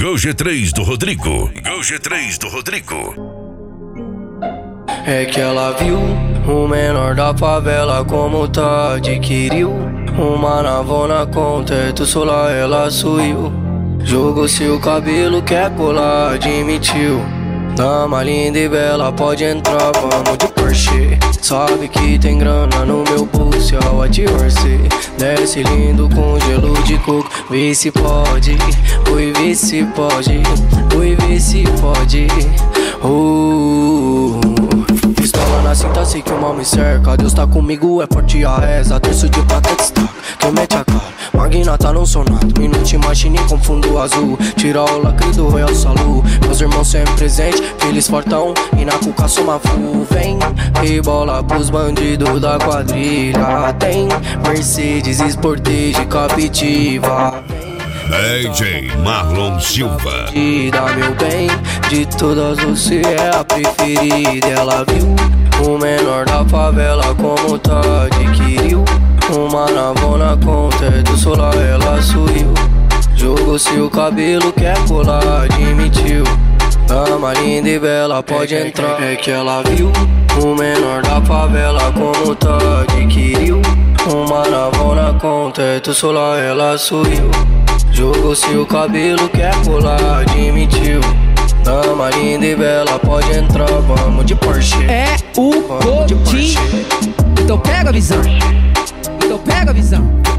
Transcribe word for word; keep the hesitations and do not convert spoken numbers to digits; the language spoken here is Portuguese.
Go G três do Rodrigo. Go G três do Rodrigo. É que ela viu o menor da favela como tá, adquiriu uma navona com teto solar, ela suiu. Jogou seu cabelo, quer colar, admitiu. Dama linda e bela, pode entrar, vamos de Porsche. Sabe que tem grana no meu pulso, ao Diorce. Desce lindo com gelo de coco, vê se pode. Oi, vê se pode, oi, vê se pode. Uh, pistola na cinta, sei que o mal me cerca. Deus tá comigo, é forte a reza. Terço de prata destaca, que mete a cara. Magna tá num sonato, minute machine com fundo azul. Tira o lacre do Royal Salu. Meus irmãos sempre presentes, filhos fortão. E na cuca soma full, vem. Rebola pros bandidos da quadrilha. Tem Mercedes, Sportage, Captiva. D J Marlon Silva. Dá meu bem, de todas você é a preferida. Ela viu o menor da favela como tá, adquiriu uma navona com teto solar, ela suiu. Jogou seu cabelo, quer colar, admitiu. Dama linda e bela, pode entrar. É que ela viu o menor da favela como tá, adquiriu uma navona com teto solar, ela suiu. Jogou seu cabelo, quer colar, admitiu. Dama linda e bela, pode entrar, vamos de Porsche. É o Godinho. Então pega a visão. Então pega a visão.